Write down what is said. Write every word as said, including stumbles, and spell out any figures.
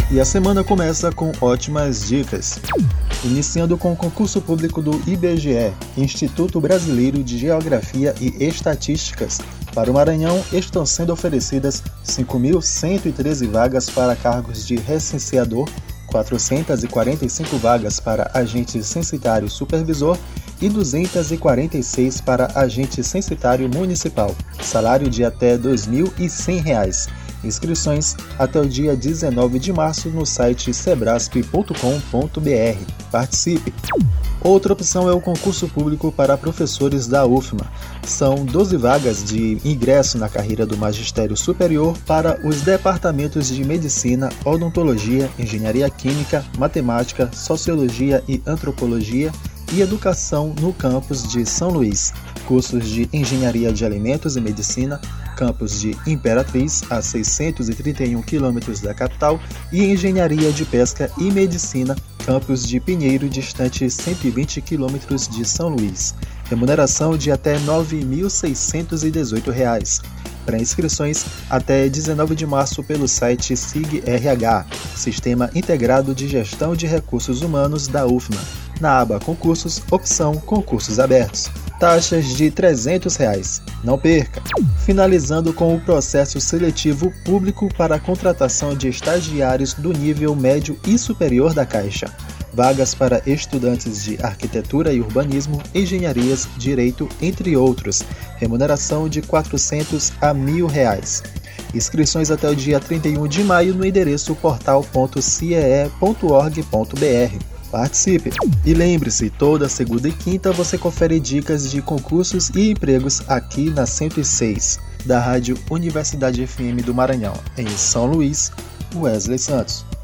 E a semana começa com ótimas dicas. Iniciando com o concurso público do I B G E, Instituto Brasileiro de Geografia e Estatísticas. Para o Maranhão, estão sendo oferecidas cinco mil cento e treze vagas para cargos de recenseador, quatrocentas e quarenta e cinco vagas para agente censitário supervisor e duzentas e quarenta e seis para agente censitário municipal. Salário de até dois mil e cem reais. Inscrições até o dia dezenove de março no site sebrasp ponto com ponto br. Participe! Outra opção é o concurso público para professores da U F M A. São doze vagas de ingresso na carreira do magistério superior para os departamentos de Medicina, Odontologia, Engenharia Química, Matemática, Sociologia e Antropologia e Educação no campus de São Luís. Cursos de Engenharia de Alimentos e Medicina, campus de Imperatriz, a seiscentos e trinta e um quilômetros da capital, e Engenharia de Pesca e Medicina, campus de Pinheiro, distante cento e vinte quilômetros de São Luís. Remuneração de até nove mil seiscentos e dezoito reais. Para inscrições, até dezenove de março pelo site S I G R H, Sistema Integrado de Gestão de Recursos Humanos da U F M A. Na aba Concursos, opção Concursos Abertos. Taxas de trezentos reais. Não perca! Finalizando com o processo seletivo público para a contratação de estagiários do nível médio e superior da Caixa. Vagas para estudantes de Arquitetura e Urbanismo, Engenharias, Direito, entre outros. Remuneração de quatrocentos a mil reais. Inscrições até o dia trinta e um de maio no endereço portal ponto c e e ponto org ponto br. Participe! E lembre-se, toda segunda e quinta você confere dicas de concursos e empregos aqui na cento e seis, da Rádio Universidade F M do Maranhão, em São Luís, Wesley Santos.